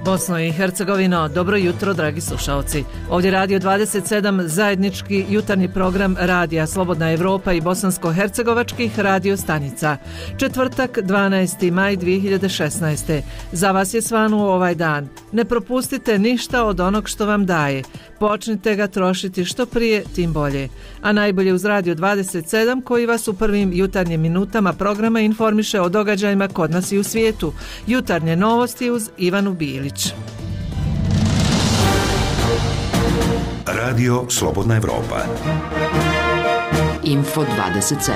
Bosno i Hercegovino, dobro jutro dragi slušaoci. Ovdje Radio 27, zajednički jutarnji program Radija Slobodna Evropa i bosansko-hercegovačkih radio stanica. Četvrtak, 12. maj 2016. Za vas je svanuo ovaj dan. Ne propustite ništa od onog što vam daje. Počnite ga trošiti što prije, tim bolje. A najbolje uz Radio 27 koji vas u prvim jutarnjim minutama programa informiše o događajima kod nas i u svijetu. Jutarnje novosti uz Ivanu Bilić. Radio Slobodna Evropa. Info 27.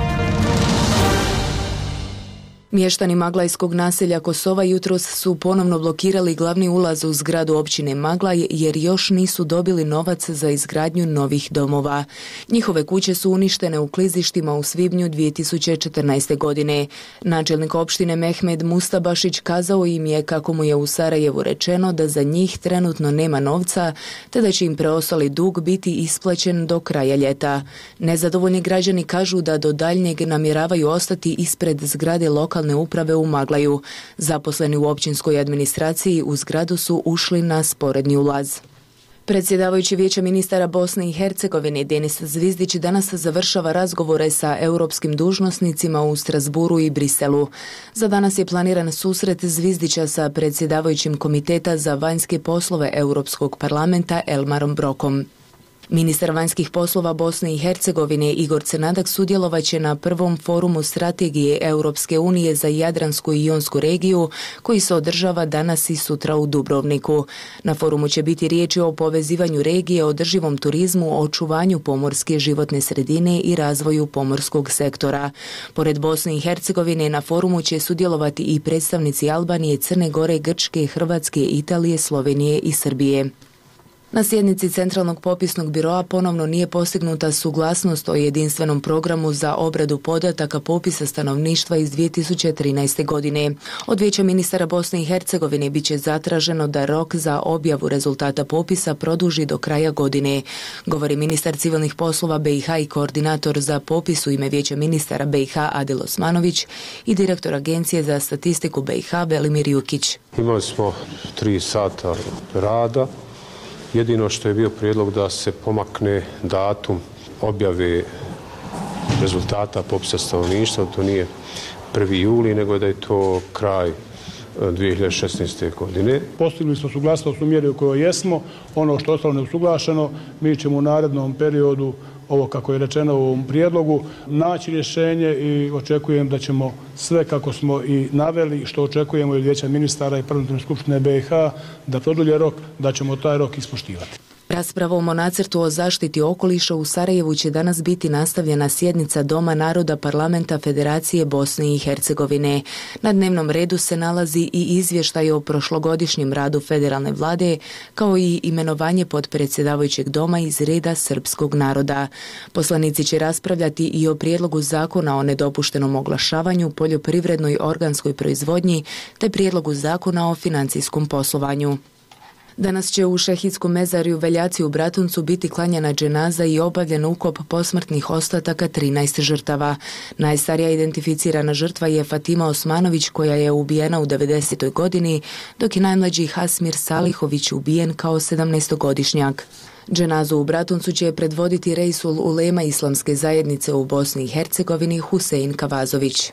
Mještani Maglajskog naselja Kosova jutros su ponovno blokirali glavni ulaz u zgradu općine Maglaj jer još nisu dobili novac za izgradnju novih domova. Njihove kuće su uništene u klizištima u svibnju 2014. godine. Načelnik opštine Mehmed Mustabašić kazao im je kako mu je u Sarajevu rečeno da za njih trenutno nema novca te da će im preostali dug biti isplaćen do kraja ljeta. Nezadovoljni građani kažu da do daljnjeg namjeravaju ostati ispred zgrade lokalne uprave u Maglaju. Zaposleni u općinskoj administraciji u zgradu su ušli na sporedni ulaz. Predsjedavajući Vijeća ministara Bosne i Hercegovine Denis Zvizdić danas završava razgovore sa europskim dužnosnicima u Strasburu i Briselu. Za danas je planiran susret Zvizdića sa predsjedavajućim Komiteta za vanjske poslove Europskog parlamenta Elmarom Brokom. Ministar vanjskih poslova Bosne i Hercegovine Igor Crnadak sudjelovat će na prvom forumu strategije Europske unije za Jadransku i Jonsku regiju koji se održava danas i sutra u Dubrovniku. Na forumu će biti riječi o povezivanju regije, održivom turizmu, očuvanju pomorske životne sredine i razvoju pomorskog sektora. Pored Bosne i Hercegovine na forumu će sudjelovati i predstavnici Albanije, Crne Gore, Grčke, Hrvatske, Italije, Slovenije i Srbije. Na sjednici Centralnog popisnog biroa ponovno nije postignuta suglasnost o jedinstvenom programu za obradu podataka popisa stanovništva iz 2013. godine. Od Vijeća ministara Bosne i Hercegovine bit će zatraženo da rok za objavu rezultata popisa produži do kraja godine, govori ministar civilnih poslova BiH i koordinator za popis u ime Vijeća ministara BiH Adil Osmanović i direktor Agencije za statistiku BiH Velimir Jukić. Imali smo 3 sata rada. Jedino što je bio prijedlog da se pomakne datum objave rezultata popisa stanovništva, to nije 1. juli, nego da je to kraj 2016. godine. Postigli smo suglasnost u mjeri u kojoj jesmo. Ono što je ostalo neusuglašeno, mi ćemo u narednom periodu, ovo kako je rečeno u ovom prijedlogu, naći rješenje i očekujem da ćemo sve kako smo i naveli, što očekujemo od Vijeća ministara i Parlamentarne skupštine BiH, da produlje rok, da ćemo taj rok ispoštivati. Raspravom o nacrtu o zaštiti okoliša u Sarajevu će danas biti nastavljena sjednica Doma naroda Parlamenta Federacije Bosne i Hercegovine. Na dnevnom redu se nalazi i izvještaj o prošlogodišnjem radu federalne vlade, kao i imenovanje potpredsjedavajućeg doma iz reda srpskog naroda. Poslanici će raspravljati i o prijedlogu zakona o nedopuštenom oglašavanju, poljoprivrednoj organskoj proizvodnji te prijedlogu zakona o financijskom poslovanju. Danas će u šehidskom mezarju Veljaci u Bratuncu biti klanjana dženaza i obavljen ukop posmrtnih ostataka 13 žrtava. Najstarija identificirana žrtva je Fatima Osmanović koja je ubijena u 90. godini, dok je najmlađi Hasmir Salihović ubijen kao 17-godišnjak. Dženazu u Bratuncu će predvoditi Reisul Ulema Islamske zajednice u Bosni i Hercegovini Husein Kavazović.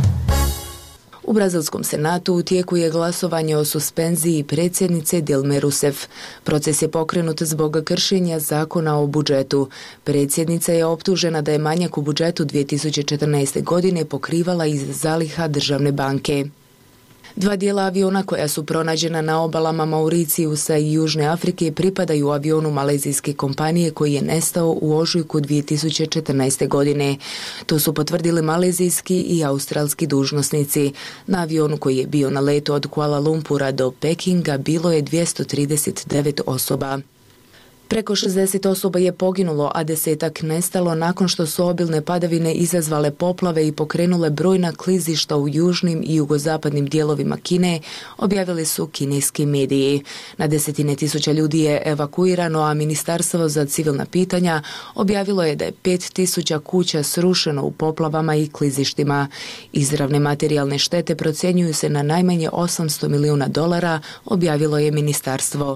U Brazilskom senatu u tijeku je glasovanje o suspenziji predsjednice Dilme Rousseff. Proces je pokrenut zbog kršenja zakona o budžetu. Predsjednica je optužena da je manjak u budžetu 2014. godine pokrivala iz zaliha državne banke. 2 dijela aviona koja su pronađena na obalama Mauricijusa i Južne Afrike pripadaju avionu malezijske kompanije koji je nestao u ožujku 2014. godine. To su potvrdili malezijski i australski dužnosnici. Na avionu koji je bio na letu od Kuala Lumpura do Pekinga bilo je 239 osoba. Preko 60 osoba je poginulo, a 10-ak nestalo nakon što su obilne padavine izazvale poplave i pokrenule brojna klizišta u južnim i jugozapadnim dijelovima Kine, objavili su kineski mediji. Na desetine tisuća ljudi je evakuirano, a Ministarstvo za civilna pitanja objavilo je da je 5000 kuća srušeno u poplavama i klizištima. Izravne materijalne štete procjenjuju se na najmanje $800 milijuna, objavilo je ministarstvo.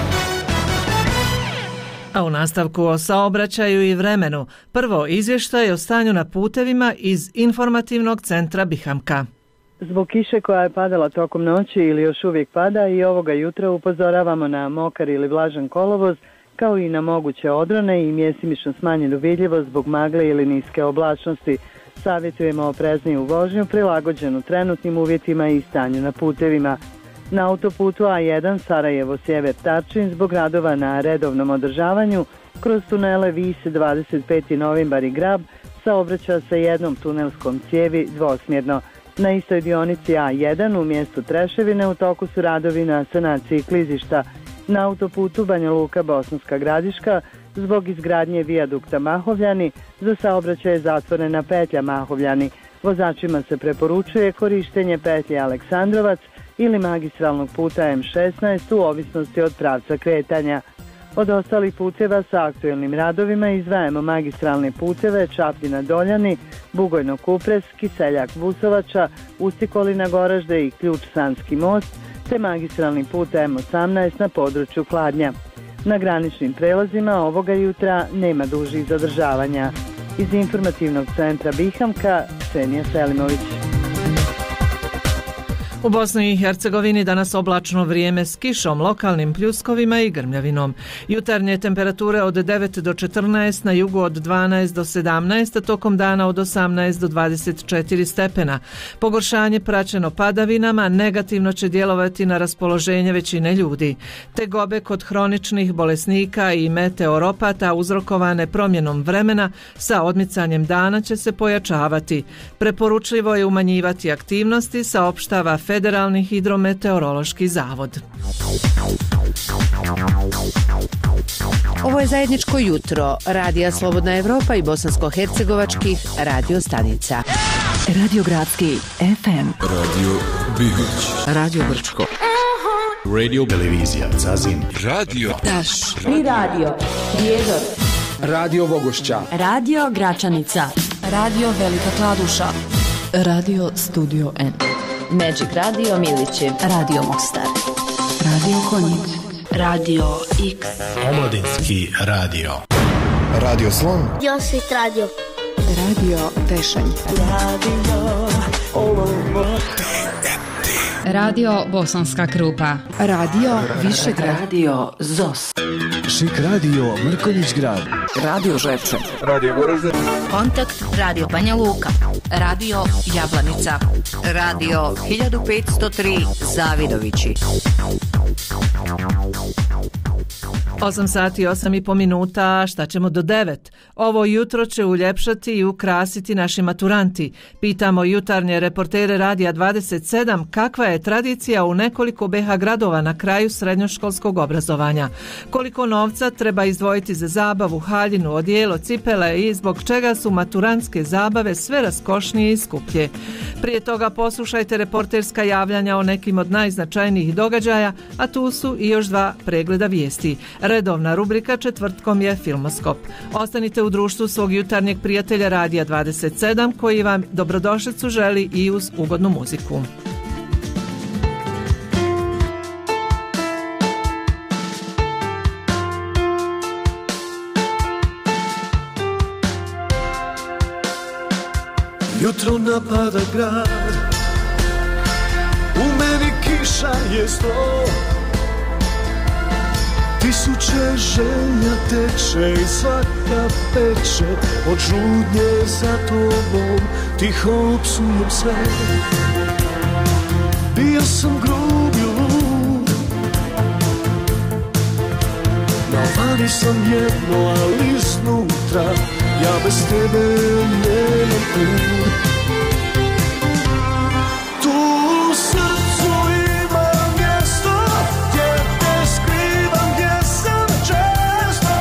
A u nastavku o saobraćaju i vremenu. Prvo izvještaj o stanju na putevima iz informativnog centra Bihamka. Zbog kiše koja je padala tokom noći ili još uvijek pada i ovoga jutra upozoravamo na mokar ili vlažan kolovoz, kao i na moguće odrone i mjesimično smanjenu vidljivost zbog magle ili niske oblačnosti. Savjetujemo oprezniju vožnju prilagođenu trenutnim uvjetima i stanju na putevima. Na autoputu A1 Sarajevo-Sjever Tarčin zbog radova na redovnom održavanju kroz tunele Vis 25. Novembar i Grab saobraća se jednom tunelskom cijevi dvosmjerno. Na istoj dionici A1 u mjestu Treševine u toku su radovi na sanaciji klizišta. Na autoputu Banja Luka Bosanska Gradiška zbog izgradnje vijadukta Mahovljani za saobraćaj je zatvorena petlja Mahovljani. Vozačima se preporučuje korištenje petlje Aleksandrovac ili magistralnog puta M16 u ovisnosti od pravca kretanja. Od ostalih puteva sa aktuelnim radovima izdvajamo magistralne puteve Čapljina Doljani, Bugojno Kupres, Kiseljak Vusovača, Ustikolina Goražde i Ključ Sanski most, te magistralni put M18 na području Kladnja. Na graničnim prelazima ovoga jutra nema dužih zadržavanja. Iz informativnog centra Bihamka, Ksenija Selimović. U Bosni i Hercegovini danas oblačno vrijeme s kišom, lokalnim pljuskovima i grmljavinom. Jutarnje temperature od 9 do 14, na jugu od 12 do 17, tokom dana od 18 do 24 stepena. Pogoršanje praćeno padavinama negativno će djelovati na raspoloženje većine ljudi. Tegobe kod hroničnih bolesnika i meteoropata uzrokovane promjenom vremena sa odmicanjem dana će se pojačavati. Preporučljivo je umanjivati aktivnosti, saopštava Federalni hidrometeorološki zavod. Ovo je zajedničko jutro Radija Slobodna Evropa i bosansko-hercegovačkih radio stanica. Radio Gradski FM, Radio Bihać, Radio Brčko, Radio Televizija Zazin, Radio Taš, Tri radio, Prijedor, Radio Vogošća, Radio Gračanica, Radio Velika Kladuša, Radio Studio N, Magic Radio Milići, Radio Mostar, Radio Konjic, Radio X, Omladinski radio, Radio Slon, Josvit radio, Radio Tešanj, Radio Bosanska Krupa, Radio Višegrad, Radio Zos, Šik Radio Mrkonjić Grad, Radio Ževče, Radio Goražde, Kontakt Radio Banja Luka, Radio Jablanica, Radio 1503 Zavidovići. 8 sati i 8,5 minuta, šta ćemo do 9? Ovo jutro će uljepšati i ukrasiti naši maturanti. Pitamo jutarnje reportere Radija 27 kakva je tradicija u nekoliko BH gradova na kraju srednjoškolskog obrazovanja. Koliko novca treba izdvojiti za zabavu, haljinu, odijelo, cipele i zbog čega su maturantske zabave sve raskošnije i skuplje. Prije toga poslušajte reporterska javljanja o nekim od najznačajnijih događaja, a tu su i još dva pregleda vijesti. Redovna rubrika četvrtkom je Filmoskop. Ostanite u društvu svog jutarnjeg prijatelja Radija 27 koji vam dobrodošlicu želi i uz ugodnu muziku. Jutro napada grad, u meni kiša je sto. Tisuće želja teče i svaka peče od žudnje za tobom, tiho psujem sve. Bio sam grub i lud, navani sam jedno, ali iznutra ja bez tebe nemam put. Tu u srcu ima mjesto gdje te skrivam, gdje sam često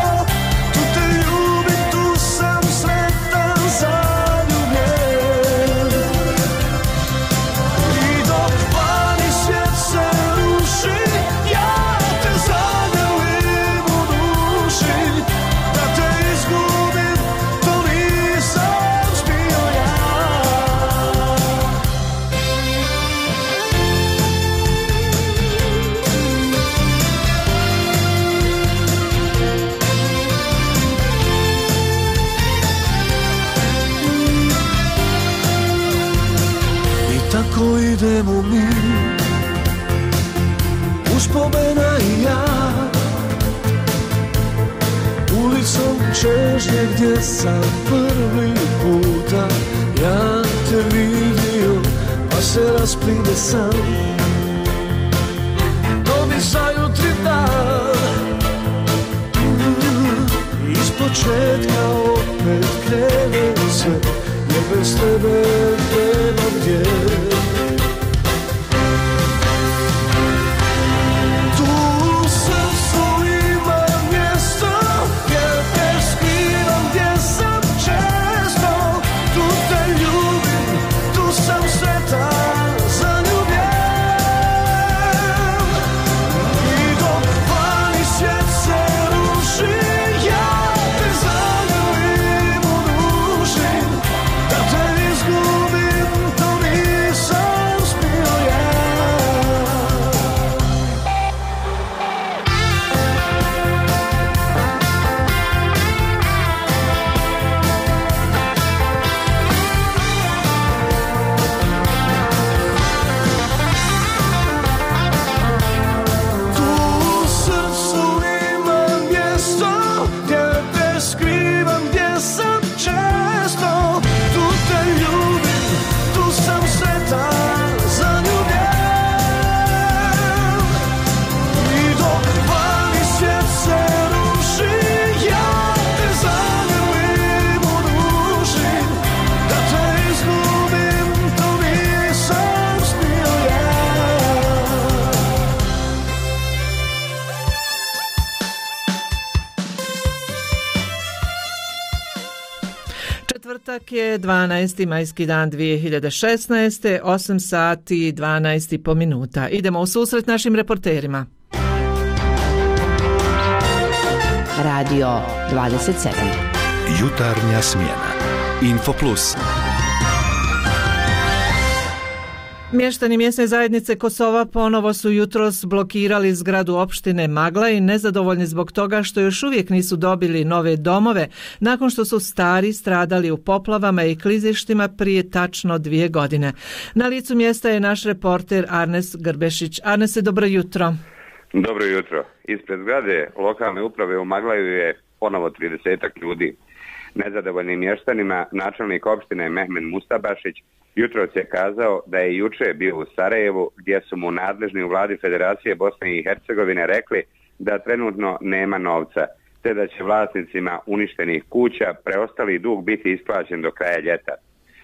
težnje gdje sam prvi puta ja te vidio, pa se raspline sam. To mi zajutri dan, iz početka opet krene sve, jer bez tebe nema gdje. Četvrtak je 12. majski dan 2016. 8 sati 12,5 minuta. Idemo u susret našim reporterima. Radio 27. Jutarnja smjena. Infoplus. Mještani mjesne zajednice Kosova ponovo su jutros blokirali zgradu opštine Magla i nezadovoljni zbog toga što još uvijek nisu dobili nove domove nakon što su stari stradali u poplavama i klizištima prije tačno 2 godine. Na licu mjesta je naš reporter Arnes Grbešić. Arnese, dobro jutro. Dobro jutro. Ispred zgrade lokalne uprave u Maglaju je ponovo 30-ak ljudi. Nezadovoljnim mještanima načelnik opštine Mehmed Mustabašić jutros je kazao da je juče bio u Sarajevu, gdje su mu nadležni u vladi Federacije Bosne i Hercegovine rekli da trenutno nema novca, te da će vlasnicima uništenih kuća preostali dug biti isplaćen do kraja ljeta.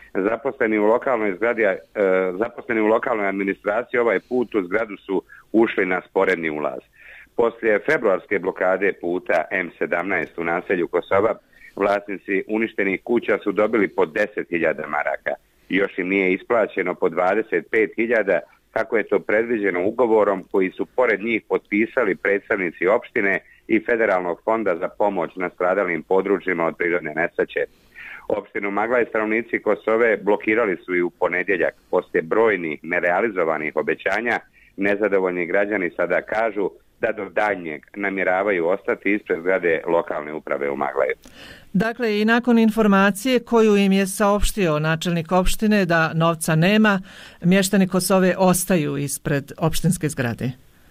Zaposleni u lokalnoj administraciji ovaj put u zgradu su ušli na sporedni ulaz. Poslije februarske blokade puta M17 u naselju Kosova, vlasnici uništenih kuća su dobili po 10.000 maraka. Još im nije isplaćeno po 25.000, kako je to predviđeno ugovorom koji su pored njih potpisali predstavnici opštine i Federalnog fonda za pomoć nastradalim područjima od prirodne nesreće. Opštinu Magla i stanovnici Kosove blokirali su i u ponedjeljak. Poslije brojnih nerealizovanih obećanja, nezadovoljni građani sada kažu da do daljnjeg namjeravaju ostati ispred zgrade lokalne uprave u Maglaju. Dakle, i nakon informacije koju im je saopštio načelnik opštine da novca nema, mještani Kosove ostaju ispred opštinske zgrade.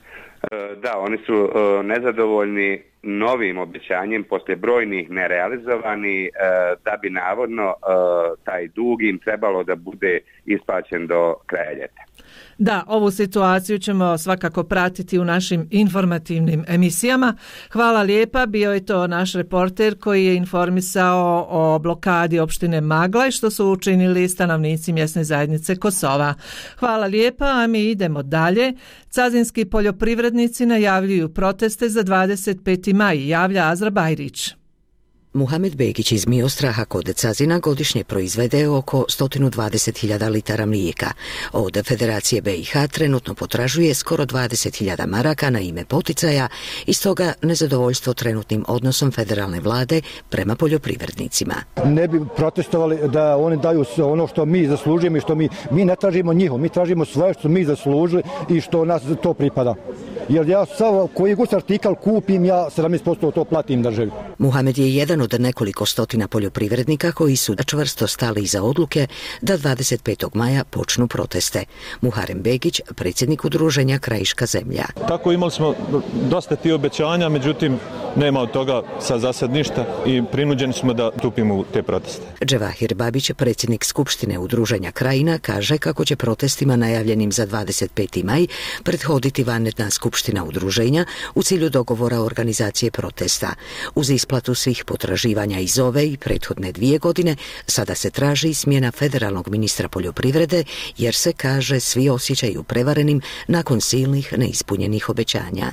Da, oni su nezadovoljni novim obećanjem poslije brojnih nerealizovani, da bi navodno taj dug im trebalo da bude isplaćen do kraja ljeta. Da, ovu situaciju ćemo svakako pratiti u našim informativnim emisijama. Hvala lijepa, bio je to naš reporter koji je informisao o blokadi opštine Magla i što su učinili stanovnici mjesne zajednice Kosova. Hvala lijepa, a mi idemo dalje. Cazinski poljoprivrednici najavljuju proteste za 25. maj, javlja Azra Bajrić. Muhamed Begić iz Miostraha kod Cazina godišnje proizvede oko 120.000 litara mlijeka. Od Federacije BiH trenutno potražuje skoro 20.000 maraka na ime poticaja i stoga nezadovoljstvo trenutnim odnosom federalne vlade prema poljoprivrednicima. Ne bi protestovali da oni daju ono što mi zaslužujemo i što mi ne tražimo njihov, mi tražimo sve što mi zaslužili i što nas to pripada. Jer ja sav koji god artikal kupim, ja 17% to platim državi. Muhamed je jedan od nekoliko stotina poljoprivrednika koji su čvrsto stali iza odluke da 25. maja počnu proteste. Muharem Begić, predsjednik udruženja Krajiška zemlja. Tako imali smo dosta tih obećanja, međutim nema od toga sad za sad ništa i prinuđeni smo da stupimo u te proteste. Dževahir Babić, predsjednik Skupštine Udruženja Krajina, kaže kako će protestima najavljenim za 25. maj prethoditi vanredna skupština udruženja u cilju dogovora organizacije protesta. Uz isplatu svih potraživanja iz ove i prethodne 2 godine, sada se traži smjena federalnog ministra poljoprivrede jer se, kaže, svi osjećaju prevarenim nakon silnih neispunjenih obećanja.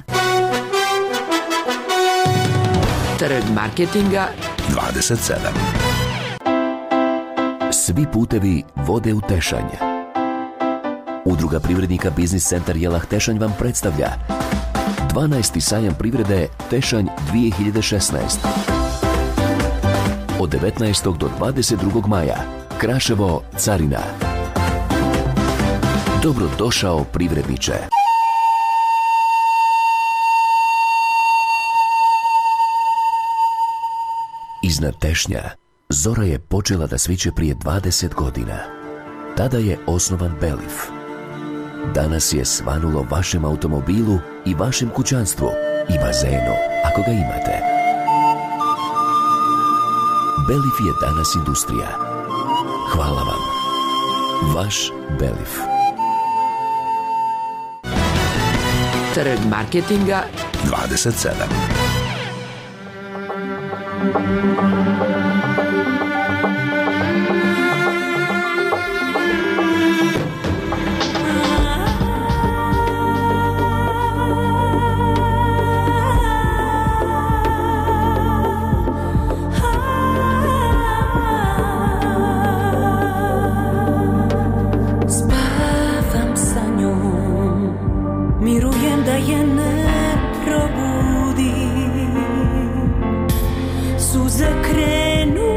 Trg marketinga 27. Svi putevi vode u Tešanj. Udruga privrednika Biznis centar Jelah Tešanj vam predstavlja 12. sajam privrede Tešanj 2016. Od 19. do 22. maja. Kraševo, Carina. Dobrodošao privredniče. Iznad Tešnja zora je počela da sviće prije 20 godina. Tada je osnovan Belif. Danas je svanulo vašem automobilu i vašem kućanstvu i bazenu, ako ga imate. Belif je danas industrija. Hvala vam. Vaš Belif. Trg marketinga 27. Spavam sa njom, mirujem da je ne probudim. Suze krenu,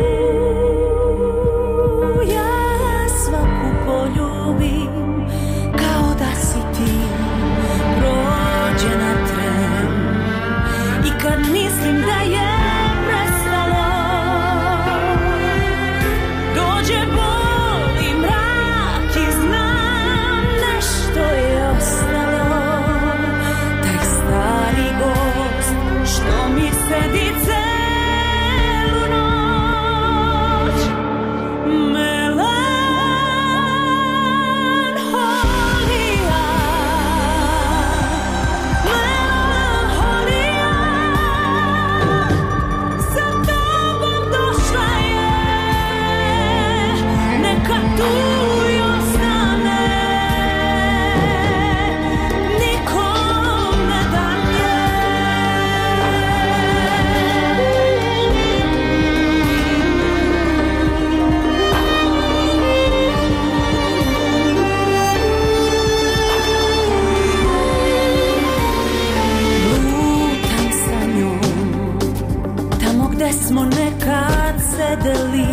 ja svaku poljubim, kao da si ti prođena tren. I kad mislim da je prestalo, dođe bol i mrak i znam nešto je ostalo. Taj stari gost što mi sedi celu noć, melanholija, melanholija, sa tobom došla je, neka tu i ostane, nikom ne dam je. Lutam sa njom, tamo gde smo nekad sedeli,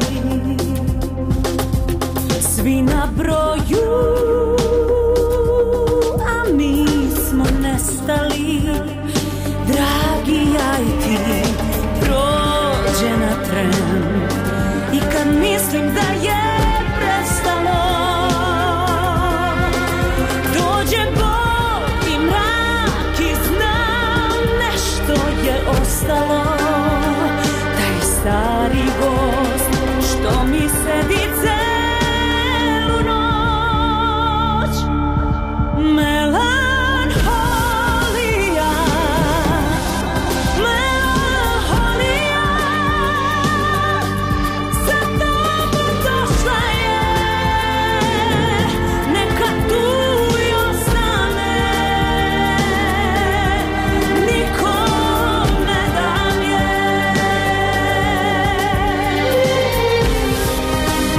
svi na broju, a mi smo nestali. Dragi, ja i ti, prođena tren. I kad mislim da je prestalo, dođe bol i mrak i znam nešto je ostalo. Taj stari gost što mi sedi celu noć, melanholija, melanholija, sa tobom došla je, neka tu i ostane, nikom ne dam je.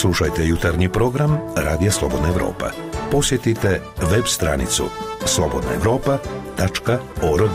Slušajte jutarnji program Radija Slobodna Evropa. Posjetite web stranicu slobodnaevropa.org.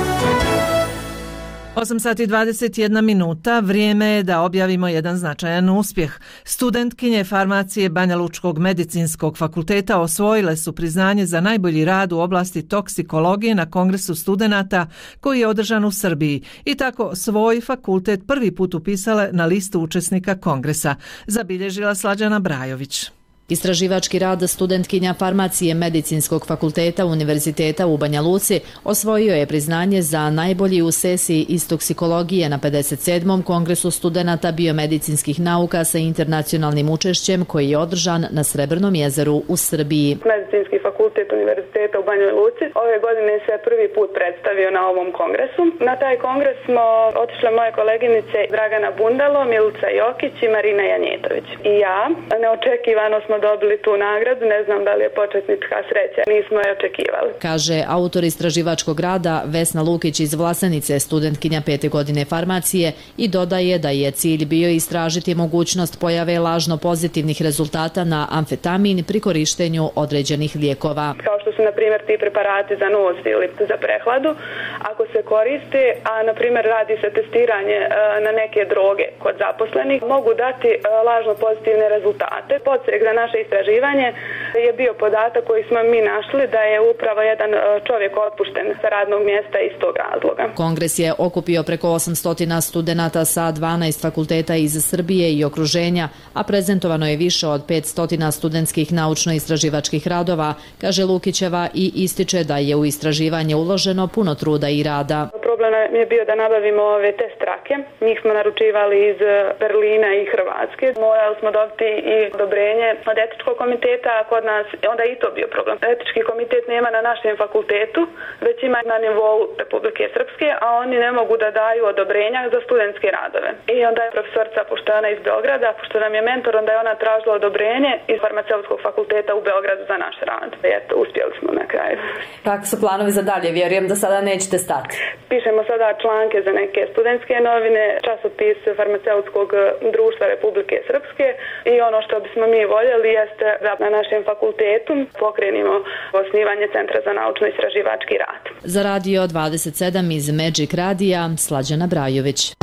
8 sati 21 minuta, vrijeme je da objavimo jedan značajan uspjeh. Studentkinje farmacije Banja Lučkog medicinskog fakulteta osvojile su priznanje za najbolji rad u oblasti toksikologije na Kongresu studenata koji je održan u Srbiji i tako svoj fakultet prvi put upisale na listu učesnika Kongresa, zabilježila Slađana Brajović. Istraživački rad studentkinja farmacije Medicinskog fakulteta Univerziteta u Banja Luci osvojio je priznanje za najbolji u sesiji iz toksikologije na 57. Kongresu studenata biomedicinskih nauka sa internacionalnim učešćem koji je održan na Srebrnom jezeru u Srbiji. Medicinski fakultet Univerziteta u Banjoj Luci ove godine se prvi put predstavio na ovom kongresu. Na taj kongres smo otišle moje koleginice Dragana Bundalo, Milica Jokić i Marina Janjetović. I ja, neočekivano smo dobili tu nagradu, ne znam da li je početnička sreća, nismo je očekivali. Kaže autor istraživačkog rada Vesna Lukić iz Vlasenice, studentkinja 5. godine farmacije, i dodaje da je cilj bio istražiti mogućnost pojave lažno pozitivnih rezultata na amfetamin pri korištenju određenih lijekova. Kao što su, na primjer, ti preparati za nos ili za prehladu, ako se koriste, a, na primjer, radi se testiranje na neke droge kod zaposlenih, mogu dati lažno pozitivne rezultate. Podsjek za naše istraživanje je bio podatak koji smo mi našli da je upravo jedan čovjek otpušten sa radnog mjesta iz tog razloga. Kongres je okupio preko 800 studenata sa 12 fakulteta iz Srbije i okruženja, a prezentovano je više od 500 studentskih naučno-istraživačkih radova, kaže Lukićeva i ističe da je u istraživanje uloženo puno truda i rada. Problem je bio da nabavimo ove test trake. Njih smo naručivali iz Berlina i Hrvatske. Morali smo dobiti i odobrenje od etičkog komiteta, a kod nas onda i to bio problem. Etički komitet nema na našem fakultetu, već ima na nivou Republike Srpske, a oni ne mogu da daju odobrenja za studentske radove. I onda je profesorica, pošto je ona iz Beograda, pošto nam je mentor, onda je ona tražila odobrenje iz farmaceutskog fakulteta u Beogradu za naš rad. Eto, uspjeli smo na kraju. Kako su planovi za dalje? Vjerujem da sada nećete stati. Pišemo sada članke za neke studentske novine, časopis farmaceutskog društva Republike Srpske i ono što bismo mi voljeli jeste da na našem fakultetu pokrenimo osnivanje Centra za naučno-istraživački rad. Za Radio 27 iz Magic Radija, Slađana Brajović.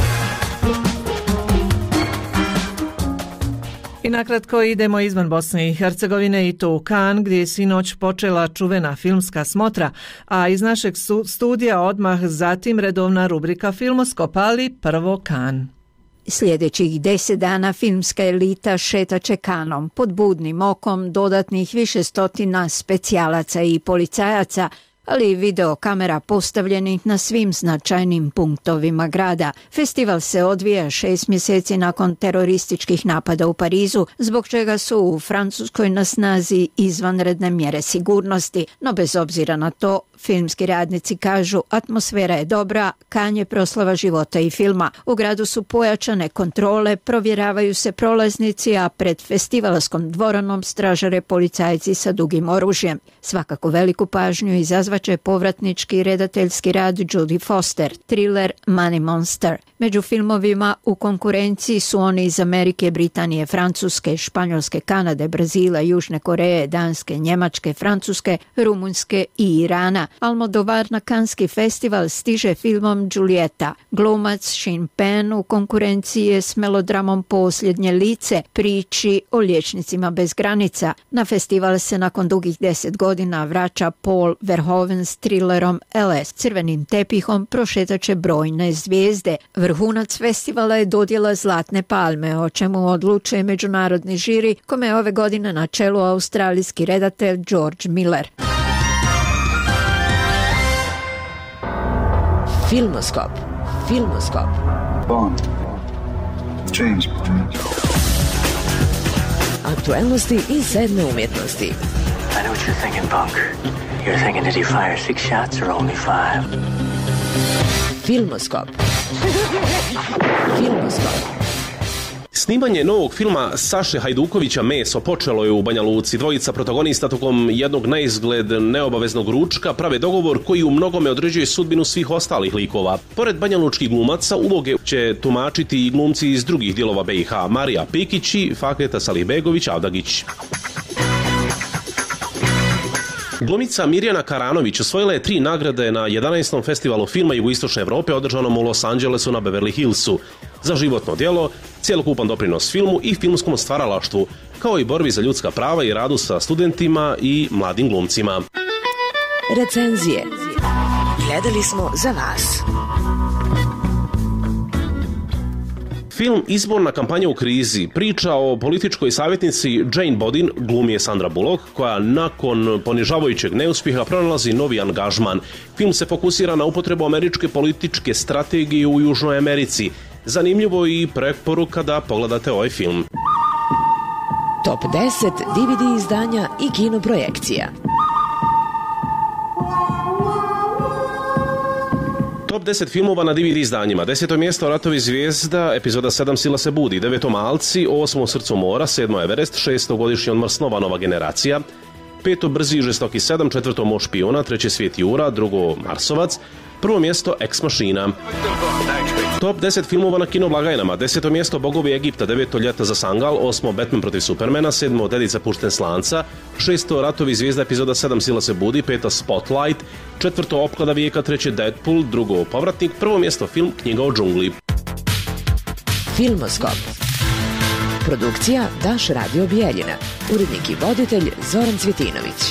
I nakratko idemo izvan Bosne i Hercegovine i to u Kan, gdje je sinoć počela čuvena filmska smotra, a iz našeg studija odmah zatim redovna rubrika Filmoskop, ali prvo Kan. Sljedećih 10 dana filmska elita šetaće Kanom pod budnim okom dodatnih više stotina specijalaca i policajaca, ali i video kamera postavljenih na svim značajnim punktovima grada. Festival se odvija 6 mjeseci nakon terorističkih napada u Parizu, zbog čega su u Francuskoj na snazi izvanredne mjere sigurnosti, no bez obzira na to, filmski radnici kažu atmosfera je dobra, Kan je proslava života i filma. U gradu su pojačane kontrole, provjeravaju se prolaznici, a pred festivalskom dvoranom stražare policajci sa dugim oružjem. Svakako veliku pažnju izazvaće povratnički redateljski rad Judy Foster, thriller Money Monster. Među filmovima u konkurenciji su oni iz Amerike, Britanije, Francuske, Španjolske, Kanade, Brazila, Južne Koreje, Danske, Njemačke, Francuske, Rumunjske i Irana. Almodovar na Kanski festival stiže filmom Giulietta. Glumac Sean Penn u konkurenciji je s melodramom Posljednje lice, priči o liječnicima bez granica. Na festival se nakon dugih 10 godina vraća Paul Verhoeven s thrillerom LS. Crvenim tepihom prošetaće brojne zvijezde. Vrhunac festivala je dodjela Zlatne palme, o čemu odlučuje međunarodni žiri, kome je ove godine na čelu australijski redatelj George Miller. Filmoskop. Filmoskop. Bond. James Bond. Aktualnosti i sedme umjetnosti. I know what you're thinking, punk. You're thinking, did he fire 6 shots or only 5? Filmoskop. Filmoskop. Snimanje novog filma Saše Hajdukovića Meso počelo je u Banja Luci. Dvojica protagonista tokom jednog naizgled neobaveznog ručka prave dogovor koji u mnogome određuje sudbinu svih ostalih likova. Pored banjalučkih glumaca, uloge će tumačiti i glumci iz drugih dijelova BiH, Marija Pekić i Faketa Salihbegović Avdagić. Glumica Mirjana Karanović osvojila je 3 nagrade na 11. festivalu filma Jugoistočne Evrope održanom u Los Angelesu na Beverly Hillsu za životno djelo, cjelokupan doprinos filmu i filmskom stvaralaštvu, kao i borbi za ljudska prava i radu sa studentima i mladim glumcima. Recenzije. Gledali smo za vas. Film Izborna kampanja u krizi priča o političkoj savjetnici Jane Bodin, glumi je Sandra Bullock, koja nakon ponižavajućeg neuspjeha pronalazi novi angažman. Film se fokusira na upotrebu američke političke strategije u Južnoj Americi. Zanimljivo i preporuka da pogledate ovaj film. Top 10 DVD izdanja i kinoprojekcija. Top 10 filmova na DVD izdanjima. 10. mjesto Ratovi zvijezda, epizoda 7 Sila se budi, 9. Malci, 8. Srcu mora, 7. Everest, 6. Godišnji odmor snova Nova generacija, 5. Brzi i žestoki 7, 4. Mož špijuna, 3. Svijet Jura, 2. Marsovac, 1. mjesto Ex Mašina. Top 10 filmova na kino blagajnama. 10. mjesto Bogovi Egipta, 9. Ljeto za Sangal, 8. Batman protiv Supermana, 7. Dedica pušten s lanca, 6. Ratovi zvijezda, epizoda 7 Sila se budi, 5. Spotlight, 4. Opklada vijeka, 3. Deadpool, 2. Povratnik, 1. mjesto film Knjiga o džungli. Filmoskop. Produkcija Daš Radio Bijeljina. Urednik i voditelj Zoran Cvjetinović.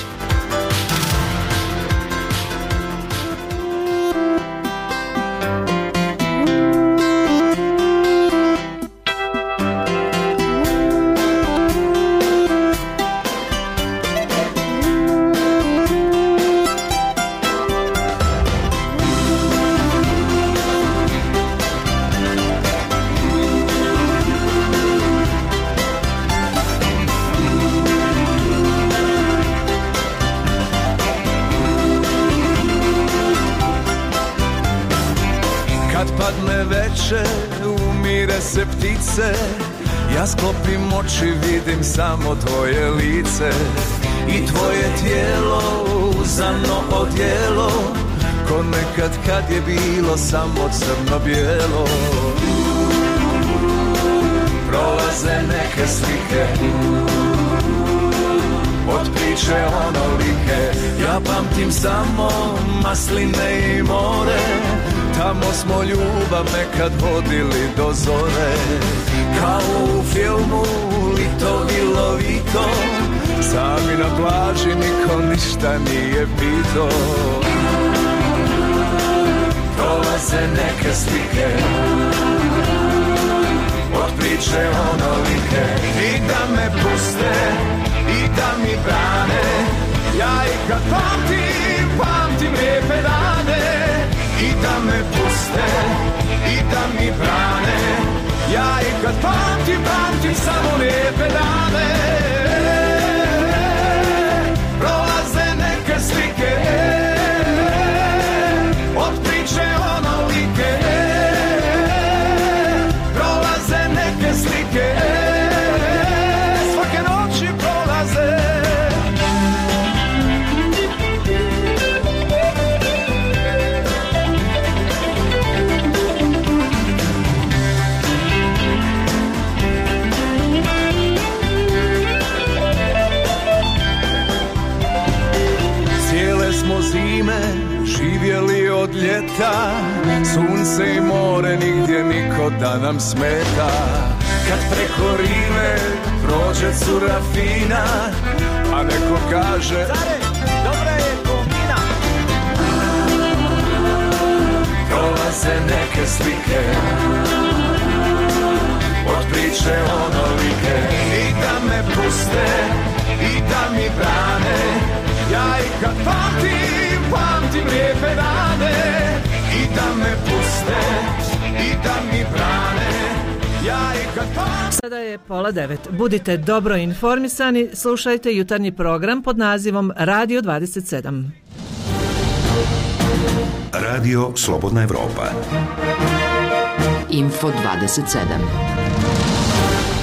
Umire se ptice, ja sklopim oči, vidim samo tvoje lice i tvoje tijelo, uzano odjelo, ko nekad kad je bilo samo crno-bijelo. Prolaze neke slike od priče onolike, ja pamtim samo masline i more. Tamo smo ljubav nekad vodili do zore, kao u filmu Lito bilo Vito, sami na plaži niko ništa nije pito. Prolaze neke slike od priče onolike, i da me puste i da mi brane, ja i kad pamtim lijepe dane. I da me puste, i da mi brane, ja i kad pamtim samo lijepe dane. Prolaze neke slike od priče onolike, prolaze neke slike, svake noći prolaze. Zime živjeli od ljeta, sunce i more, nigdje niko da nam smeta. Kad preko rive prođe cura fina, a neko kaže Zare, dobra je komina. Prolaze neke slike od priče onolike, i da me puste i da mi brane, ja i kad pamtim lijepe dane, i da me puste i da mi brane, ja i kad pamtim. Sada je 8:30. Budite dobro informisani, slušajte jutarnji program pod nazivom Radio 27. Radio Slobodna Evropa. Info 27.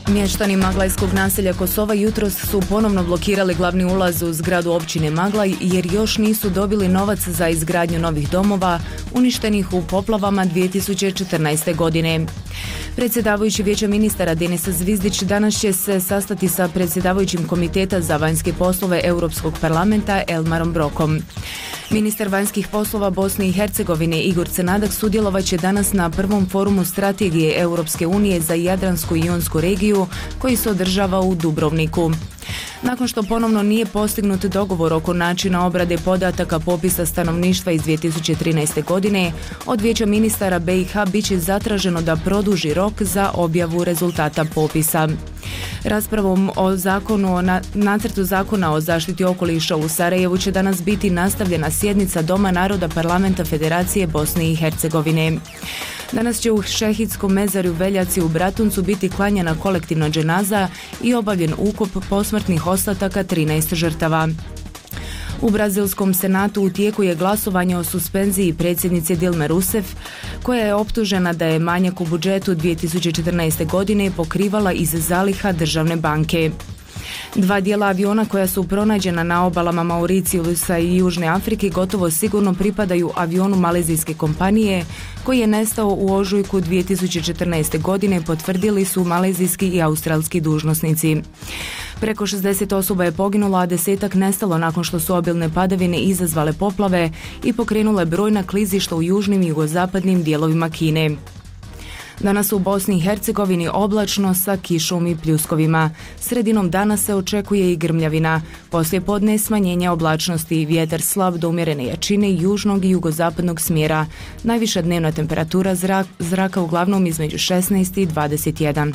Mještani Maglajskog naselja Kosova jutros su ponovno blokirali glavni ulaz u zgradu općine Maglaj jer još nisu dobili novac za izgradnju novih domova uništenih u poplavama 2014. godine. Predsjedavajući Vijeća ministara Denis Zvizdić danas će se sastati sa predsjedavajućim Komiteta za vanjske poslove Europskog parlamenta Elmarom Brokom. Ministar vanjskih poslova Bosne i Hercegovine Igor Cenadak sudjelovat će danas na prvom forumu strategije Europske unije za Jadransku i Jonsku regiju koji se održava u Dubrovniku. Nakon što ponovno nije postignut dogovor oko načina obrade podataka popisa stanovništva iz 2013. godine, od Vijeća ministara BiH bit će zatraženo da produži rok za objavu rezultata popisa. Raspravom o nacrtu zakona o zaštiti okoliša u Sarajevu će danas biti nastavljena sjednica Doma naroda Parlamenta Federacije Bosne i Hercegovine. Danas će u Šehidskom mezarju Veljaci u Bratuncu biti klanjana kolektivna dženaza i obavljen ukop posmrtnih ostataka 13 žrtava. U brazilskom senatu u tijeku je glasovanje o suspenziji predsjednice Dilme Rousseff, koja je optužena da je manjak u budžetu 2014. godine pokrivala iz zaliha državne banke. Dva dijela aviona koja su pronađena na obalama Mauricijusa i Južne Afrike gotovo sigurno pripadaju avionu malezijske kompanije koji je nestao u ožujku 2014. godine, potvrdili su malezijski i australski dužnosnici. Preko 60 osoba je poginulo, a 10-ak nestalo nakon što su obilne padavine izazvale poplave i pokrenule brojna klizišta u južnim i jugozapadnim dijelovima Kine. Danas u Bosni i Hercegovini oblačno sa kišom i pljuskovima. Sredinom dana se očekuje i grmljavina. Poslije podne smanjenje oblačnosti, vjetar slab do umjerene jačine južnog i jugozapadnog smjera. Najviša dnevna temperatura zraka uglavnom između 16 i 21.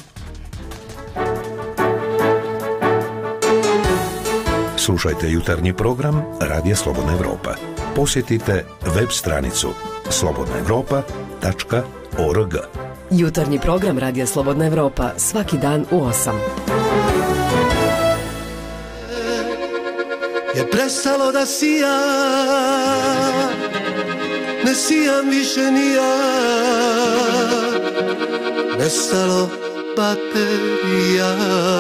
Slušajte jutarnji program Radija Slobodna Evropa. Posjetite web stranicu slobodnaevropa.org. Jutarnji program Radija Slobodna Evropa svaki dan u 8. Je prestalo da sija, ne sijam više ni ja, nestalo baterija.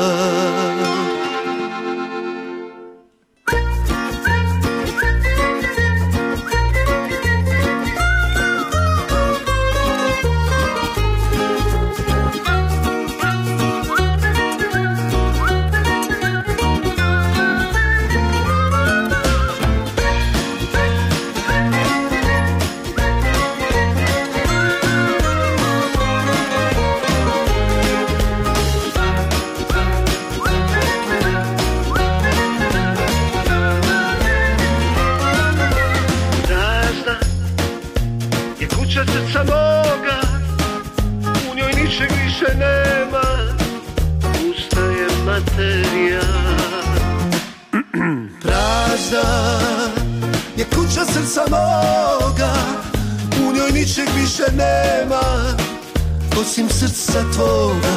Osim srca tvoga,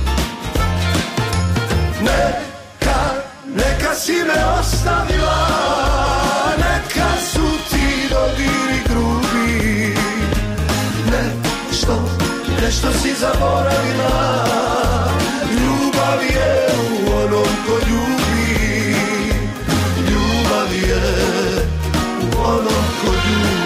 neka si me ostavila, neka su ti dodiri grubi, nešto si zaboravila, ljubav je u onom ko ljubi, ljubav je u onom ko ljubi.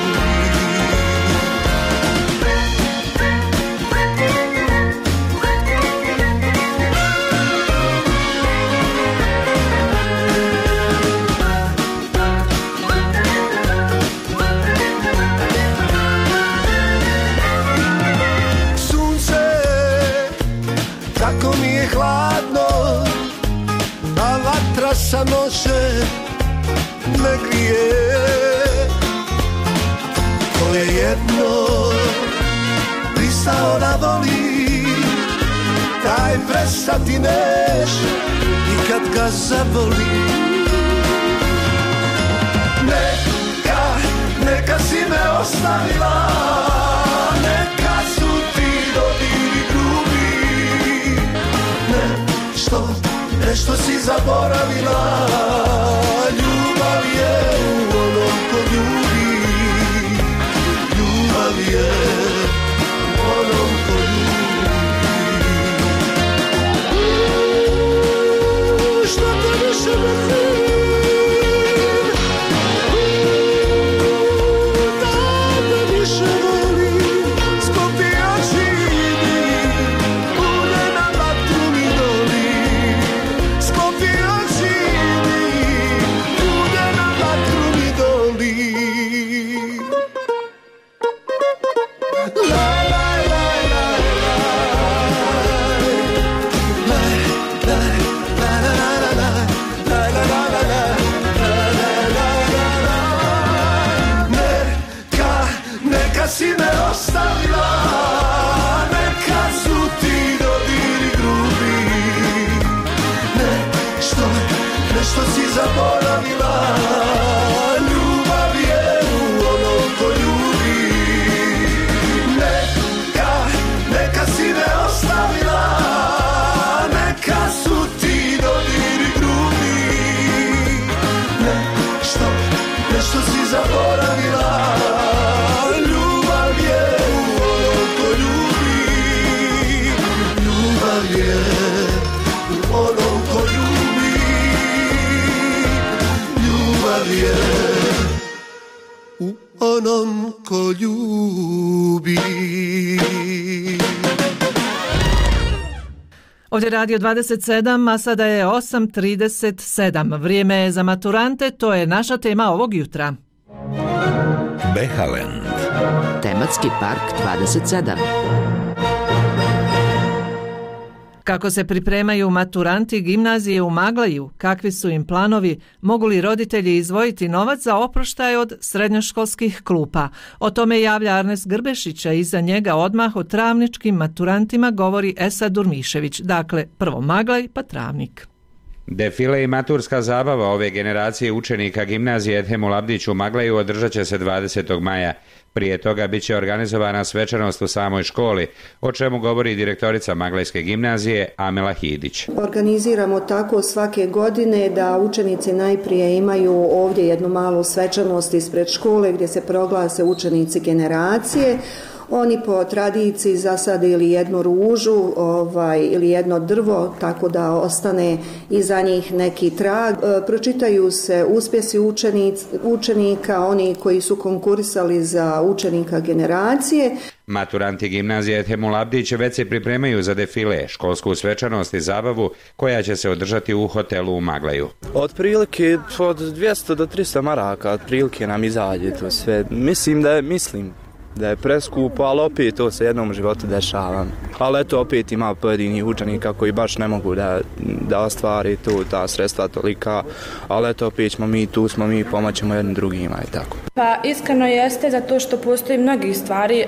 Samoće me grije, ko je jedno pristao da voli, taj prestati neće i kad ga zaboli. Neka si me ostavila, neka su ti dodiri grubi, nešto si zaboravila, ljubav je u onom ko ljubi, ljubav je u onom ko ljubi. onom ko ljubi. Ovdje Radio 27, a sada je 8:37. Vrijeme je za maturante, to je naša tema ovog jutra. Behaland. Tematski park 27. Kako se pripremaju maturanti gimnazije u Maglaju, kakvi su im planovi, mogu li roditelji izdvojiti novac za oproštaj od srednjoškolskih klupa? O tome javlja Arnes Grbešić, a iza njega odmah o travničkim maturantima govori Esad Durmišević. Dakle, prvo Maglaj pa Travnik. Defile i maturska zabava ove generacije učenika gimnazije Edhemul Abdić u Maglaju održat će se 20. maja. Prije toga bit će organizovana svečanost u samoj školi, o čemu govori direktorica Maglajske gimnazije Amela Hidić. Organiziramo tako svake godine da učenici najprije imaju ovdje jednu malu svečanost ispred škole gdje se proglase učenici generacije. Oni po tradiciji zasade ili jednu ružu ili jedno drvo, tako da ostane iza njih neki trag. Pročitaju se uspjesi učenika, oni koji su konkurisali za učenika generacije. Maturanti gimnazije Edhemul Abdić već se pripremaju za defile, školsku svečanost i zabavu koja će se održati u hotelu u Maglaju. Otprilike od 200 do 300 maraka, otprilike nam izađe to sve. Mislim da je preskupo, ali opet to se jednom životu dešava. Ali eto, opet ima pojedinih učenika koji baš ne mogu da ostvari ta sredstva tolika, ali eto, opet smo mi, pomoćemo jednim drugima i tako. Pa iskreno jeste, zato što postoji mnogih stvari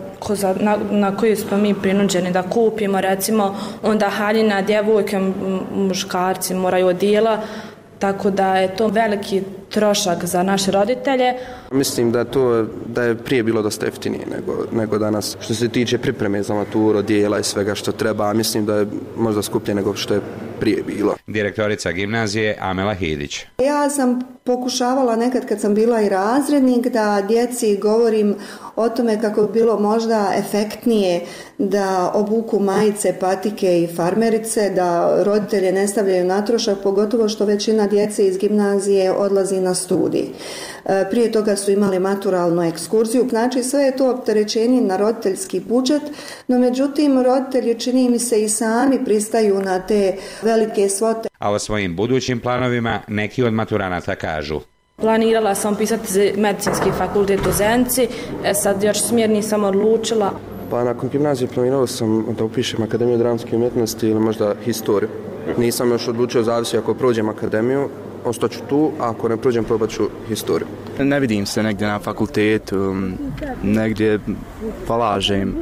na koje smo mi prinuđeni da kupimo, recimo onda haljina, djevojke, muškarci moraju odijela, tako da je to veliki trošak za naše roditelje. Mislim da je prije bilo dosta jeftinije nego danas. Što se tiče pripreme za maturu, dijela i svega što treba, mislim da je možda skuplje nego što je prije bilo. Direktorica gimnazije Amela Hidić. Ja sam pokušavala nekad kad sam bila i razrednik da djeci govorim o tome kako bi bilo možda efektnije da obuku majice, patike i farmerice, da roditelje ne stavljaju na trošak, pogotovo što većina djece iz gimnazije odlazi na studij. Prije toga su imali maturalnu ekskurziju, znači sve je to opterećenje na roditeljski budžet, no međutim roditelji čini mi se i sami pristaju na te velike svote. A o svojim budućim planovima neki od maturanata kažu. Planirala sam pisati medicinski fakultet u Zenci, sad još smjer nisam odlučila. Pa nakon gimnazije planirao sam da upišem Akademiju dramske umjetnosti ili možda historiju. Nisam još odlučio, zavisi ako prođem akademiju, ostaću tu, a ako ne prođem, probat ću historiju. Ne vidim se negdje na fakultetu, negdje polažem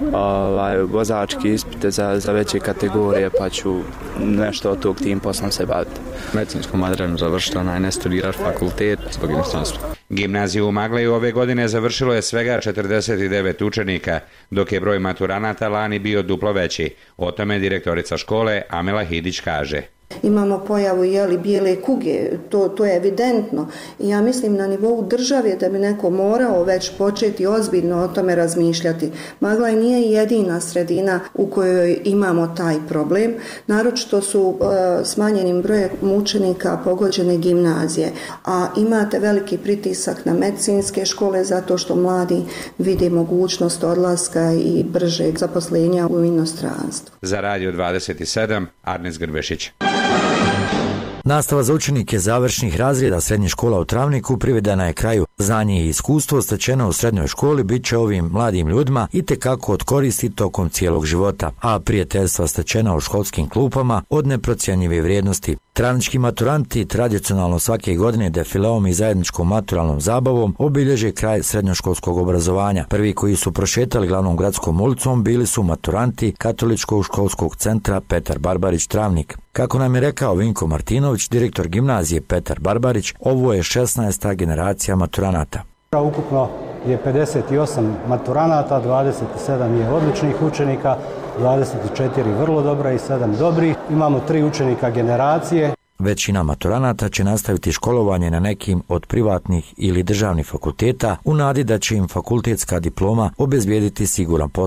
vozački ispite za veće kategorije, pa ću nešto od tog tim poslom se baviti. Medicinskom adrenom završiti, ne studiraš fakultet zbog inostranstva. Gimnaziju u Maglaju ove godine završilo je svega 49 učenika, dok je broj maturanata lani bio duplo veći. O tome direktorica škole Amela Hidić kaže. Imamo pojavu bijele kuge, to je evidentno i ja mislim na nivou države da bi neko morao već početi ozbiljno o tome razmišljati. Maglaj nije jedina sredina u kojoj imamo taj problem, naročito su smanjenim brojem učenika pogođene gimnazije, a imate veliki pritisak na medicinske škole zato što mladi vide mogućnost odlaska i bržeg zaposlenja u inostranstvu. Za Radio 27, Arnes Grbešić. Nastava za učenike završnih razreda srednje škola u Travniku privedena je kraju. Znanje i iskustvo stečeno u srednjoj školi bit će ovim mladim ljudima itekako od koristi tokom cijelog života, a prijateljstva stečena u školskim klupama od neprocjenjive vrijednosti. Travnički maturanti tradicionalno svake godine defileom i zajedničkom maturalnom zabavom obilježe kraj srednjoškolskog obrazovanja. Prvi koji su prošetali glavnom gradskom ulicom bili su maturanti Katoličkog školskog centra Petar Barbarić Travnik. Kako nam je rekao Vinko Martinović, direktor gimnazije Petar Barbarić, ovo je 16. generacija maturanata. Ukupno je 58 maturanata, 27 je odličnih učenika, 24 vrlo dobra i 7 dobrih. Imamo 3 učenika generacije. Većina maturanata će nastaviti školovanje na nekim od privatnih ili državnih fakulteta u nadi da će im fakultetska diploma obezbijediti siguran posao.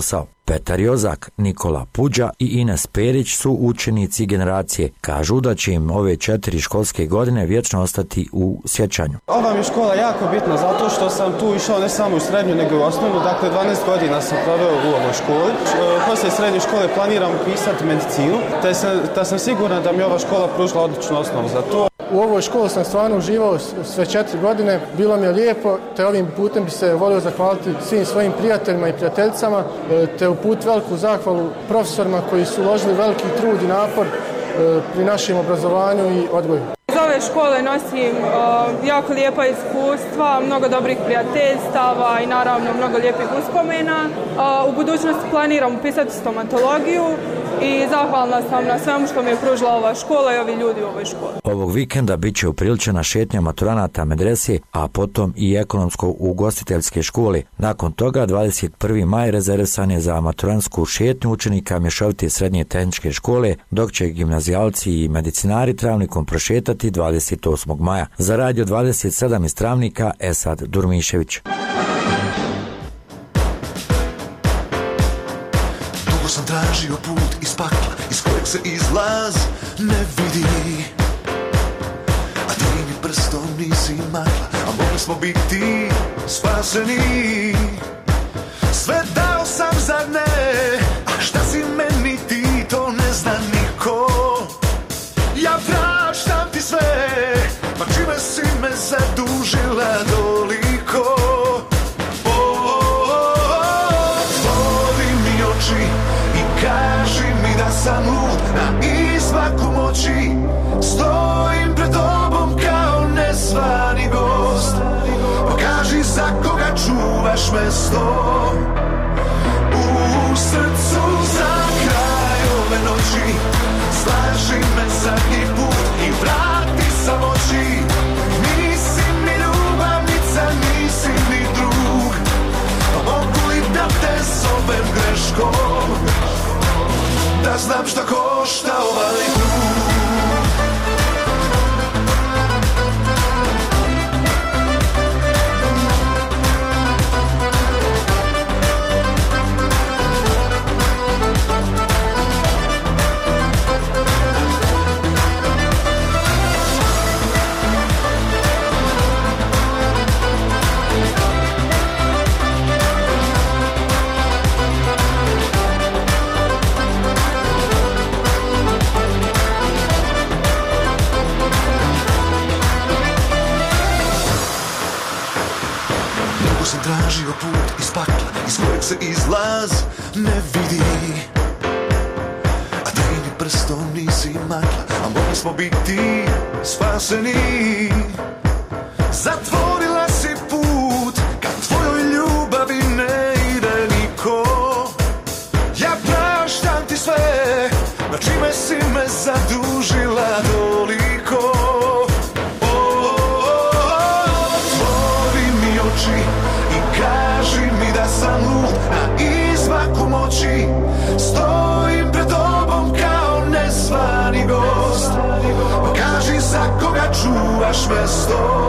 Petar Jozak, Nikola Puđa i Ines Perić su učenici generacije. Kažu da će im ove 4 školske godine vječno ostati u sjećanju. Ova mi je škola jako bitna zato što sam tu išao ne samo u srednju nego i u osnovnu. Dakle, 12 godina sam proveo u ovoj školi. Poslije srednje škole planiram upisati medicinu, te sam siguran da mi ova škola pružila odličnu osnovu za to. U ovoj školi sam stvarno uživao sve 4 godine, bilo mi je lijepo, te ovim putem bi se volio zahvaliti svim svojim prijateljima i prijateljicama, te uputiti veliku zahvalu profesorima koji su uložili veliki trud i napor pri našem obrazovanju i odgoju. Iz ove škole nosim jako lijepa iskustva, mnogo dobrih prijateljstava i naravno mnogo lijepih uspomena. U budućnosti planiram upisati stomatologiju i zahvalna sam na svemu što mi je pružila ova škola i ovi ljudi u ovoj školi. Ovog vikenda bit će upriličena šetnja maturanata medrese, a potom i ekonomsko-ugostiteljske škole. Nakon toga 21. maj rezervisan je za maturantsku šetnju učenika mješovite srednje tehničke škole, dok će gimnazijalci i medicinari Travnikom prošetati 28. maja. Za Radio 27 iz Travnika, Esad Durmišević. Dugo sam tražio put iz pakla, iz kojeg se izlaz ne vidi. A ti mi prstom nisi makla, a mogli smo biti spaseni. Sve dao sam, zar ne? A šta si meni ti, to ne zna niko. Ja praštam ti sve, pa čime si me zadužila toliko. Otvori mi oči i kaži mi da sam lud na izmaku moći. Stojim pred tobom kao nezvani gost. Pokaži za koga čuvaš mesto. U srcu za kraj ove noći slaži me zadnji put i vrati samoći. Nisi mi ljubavnica, nisi mi drug, pa mogu li da te zovem greškom, da znam šta košta ovaj dug. Tražio put iz pakla, iz kojeg se izlaz ne vidi. A ti ni prstom nisi makla, a mogli smo biti spaseni. Zatvorila si put, ka tvojoj ljubavi ne ide niko. Ja praštam ti sve, na čime si me zadužila toliko. Otvori mi oči, kaži mi da sam lud na izmaku moći. Stojim pred tobom kao nezvani gost. Kaži za koga čuvaš mesto.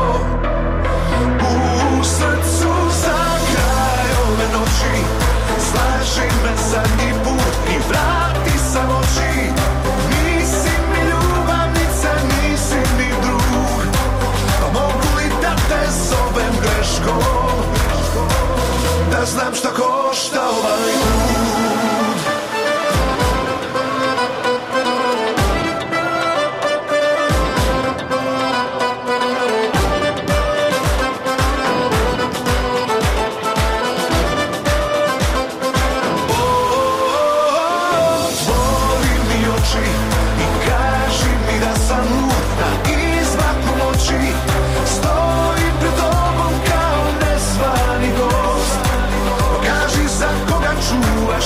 U srcu za kraj ove noći slaži me zadnji put i vrati samoći. Nisi mi ljubavnica, nisi mi drug, pa mogu li da te zovem greškom, da znam šta košta ovaj put. Otvori mi oči i kaži mi da sam lud na izmaku moći. Stojim pred tobom kao nezvani gost. Pokaži za koga čuvaš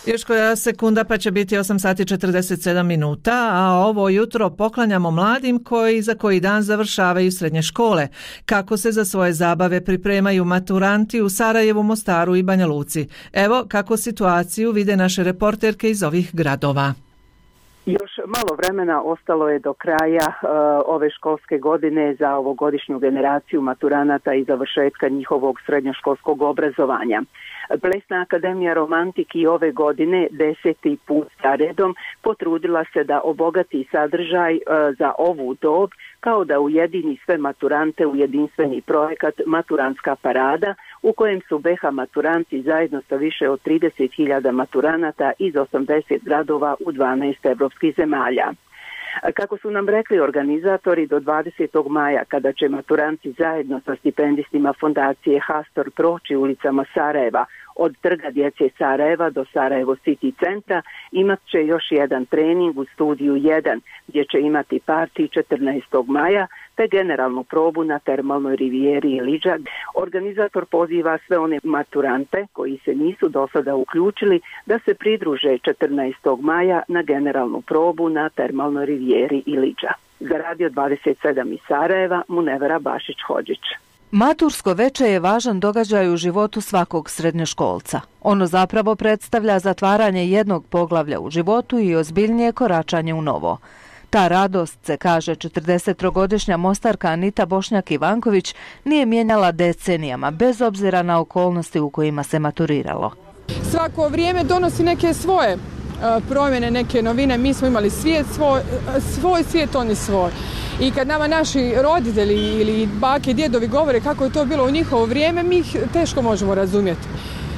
Još koja sekunda pa će biti 8 sati 47 minuta, a ovo jutro poklanjamo mladim koji za koji dan završavaju srednje škole. Kako se za svoje zabave pripremaju maturanti u Sarajevu, Mostaru i Banja Luci. Evo kako situaciju vide naše reporterke iz ovih gradova. Još malo vremena ostalo je do kraja ove školske godine za ovogodišnju generaciju maturanata i završetka njihovog srednjoškolskog obrazovanja. Plesna akademija Romantiki ove godine 10. put za redom potrudila se da obogati sadržaj za ovu dob, kao da ujedini sve maturante u jedinstveni projekat Maturantska parada, u kojem su BiH maturanti zajedno sa više od 30.000 maturanata iz 80 gradova u 12 evropskih zemalja. Kako su nam rekli organizatori, do 20. maja, kada će maturanti zajedno sa stipendistima fondacije Hastor proći ulicama Sarajeva, od Trga djece Sarajeva do Sarajevo City centra, imat će još jedan trening u studiju 1, gdje će imati partij 14. maja, te generalnu probu na termalnoj rivijeri Ilidža. Organizator poziva sve one maturante koji se nisu do sada uključili da se pridruže 14. maja na generalnu probu na termalnoj rivijeri Ilidža. Za Radio 27 iz Sarajeva, Munevera Bašić-Hodžić. Matursko veče je važan događaj u životu svakog srednjoškolca. Ono zapravo predstavlja zatvaranje jednog poglavlja u životu i ozbiljnije koračanje u novo. Ta radost, se kaže 43-godišnja Mostarka Anita Bošnjak-Ivanković, nije mijenjala decenijama, bez obzira na okolnosti u kojima se maturiralo. Svako vrijeme donosi neke svoje promjene, neke novine. Mi smo imali svijet svoj svijet, oni svoj. I kad nama naši roditelji ili bake i djedovi govore kako je to bilo u njihovo vrijeme, mi ih teško možemo razumjeti.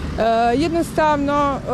Jednostavno,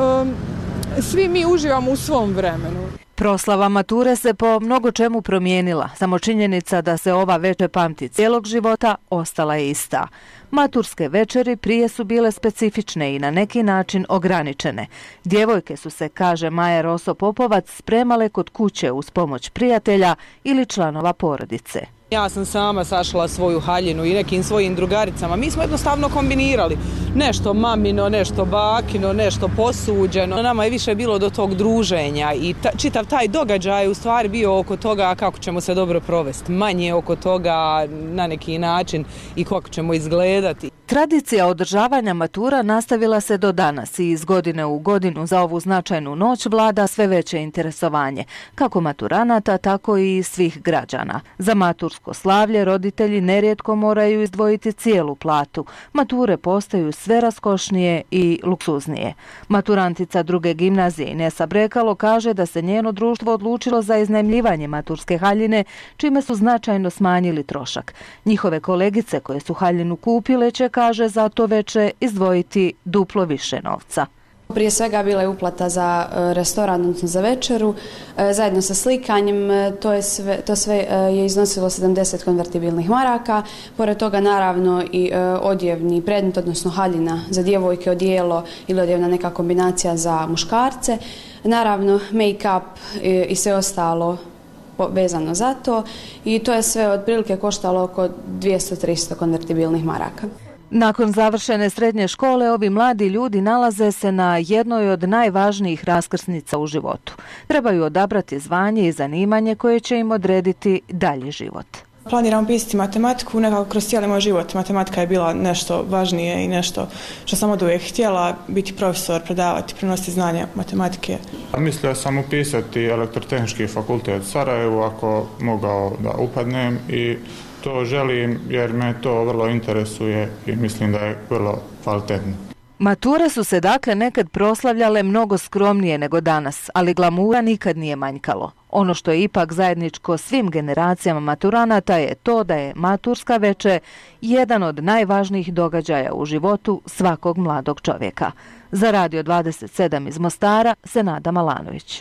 svi mi uživamo u svom vremenu. Proslava mature se po mnogo čemu promijenila, samo činjenica da se ova večer pamti cijelog života ostala je ista. Maturske večeri prije su bile specifične i na neki način ograničene. Djevojke su se, kaže Maja Roso-Popovac, spremale kod kuće uz pomoć prijatelja ili članova porodice. Ja sam sama sašla svoju haljinu i nekim svojim drugaricama. Mi smo jednostavno kombinirali. Nešto mamino, nešto bakino, nešto posuđeno. Nama je više bilo do tog druženja i čitav taj događaj u stvari bio oko toga kako ćemo se dobro provesti. Manje oko toga na neki način i kako ćemo izgledati. Tradicija održavanja matura nastavila se do danas i iz godine u godinu za ovu značajnu noć vlada sve veće interesovanje, kako maturanata, tako i svih građana. Za matursko slavlje roditelji nerijetko moraju izdvojiti cijelu platu. Mature postaju sve raskošnije i luksuznije. Maturantica druge gimnazije Inesa Brekalo kaže da se njeno društvo odlučilo za iznajmljivanje maturske haljine, čime su značajno smanjili trošak. Njihove kolegice koje su haljinu kupile će, kaže, za to veče izdvojiti duplo više novca. Prije svega bila je uplata za restoran, odnosno za večeru, zajedno sa slikanjem, to sve je iznosilo 70 konvertibilnih maraka. Pored toga naravno i odjevni predmet, odnosno haljina za djevojke, odijelo ili odjevna neka kombinacija za muškarce. Naravno make-up i sve ostalo vezano za to i to je sve otprilike koštalo oko 200-300 konvertibilnih maraka. Nakon završene srednje škole, ovi mladi ljudi nalaze se na jednoj od najvažnijih raskrsnica u životu. Trebaju odabrati zvanje i zanimanje koje će im odrediti dalji život. Planiram pisati matematiku, nekako kroz cijeli moj život. Matematika je bila nešto važnije i nešto što sam od uvijek htjela, biti profesor, predavati, prenositi znanje matematike. Mislio sam upisati Elektrotehnički fakultet u Sarajevu ako mogao da upadnem i to želim jer me to vrlo interesuje i mislim da je vrlo kvalitetno. Mature su se dakle nekad proslavljale mnogo skromnije nego danas, ali glamura nikad nije manjkalo. Ono što je ipak zajedničko svim generacijama maturanata je to da je maturska veče jedan od najvažnijih događaja u životu svakog mladog čovjeka. Za Radio 27 iz Mostara, Senada Malanović.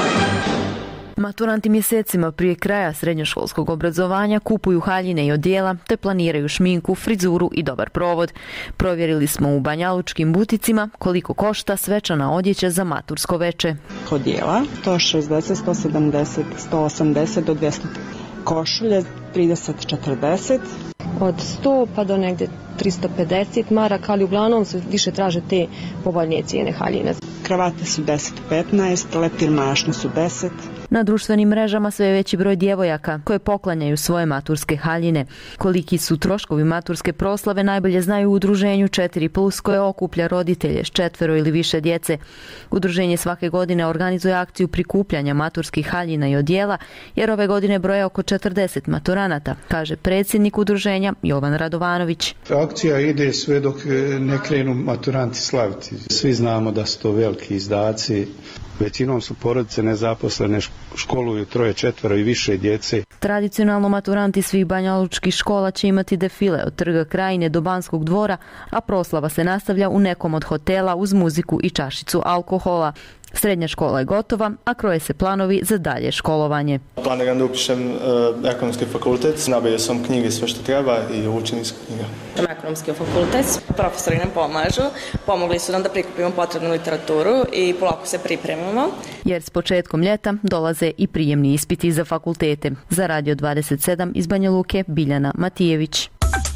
Maturanti mjesecima prije kraja srednjoškolskog obrazovanja kupuju haljine i odijela te planiraju šminku, frizuru i dobar provod. Provjerili smo u banjalučkim buticima koliko košta svečana odjeća za matursko veče. Odijela 160, 170, 180 do 200. Košulje 30-40. Od 100 pa do negdje 350 maraka, ali uglavnom se više traže te povoljnije cijene haljine. Kravate su 10-15, leptir mašne su 10. Na društvenim mrežama sve je veći broj djevojaka koje poklanjaju svoje maturske haljine. Koliki su troškovi maturske proslave najbolje znaju u udruženju 4+ koje okuplja roditelje s 4 ili više djece. Udruženje svake godine organizuje akciju prikupljanja maturskih haljina i odijela, jer ove godine broje oko 40 maturanata, kaže predsjednik udruženja Jovan Radovanović. Akcija ide sve dok ne krenu maturanti slaviti. Svi znamo da su to veliki izdaci. Većinom su porodice nezaposlene, školuju 3, 4 i više djece. Tradicionalno maturanti svih banjalučkih škola će imati defile od Trga Krajine do Banskog dvora, a proslava se nastavlja u nekom od hotela uz muziku i čašicu alkohola. Srednja škola je gotova, a kroje se planovi za dalje školovanje. Planiram da upišem ekonomski fakultet, nabavio sam knjige, sve što treba i učenička knjiga. Ekonomski fakultet, profesori nam pomažu, pomogli su nam da prikupimo potrebnu literaturu i polako se pripremamo. Jer s početkom ljeta dolaze i prijemni ispiti za fakultete. Za Radio 27 iz Banja Luke, Biljana Matijević.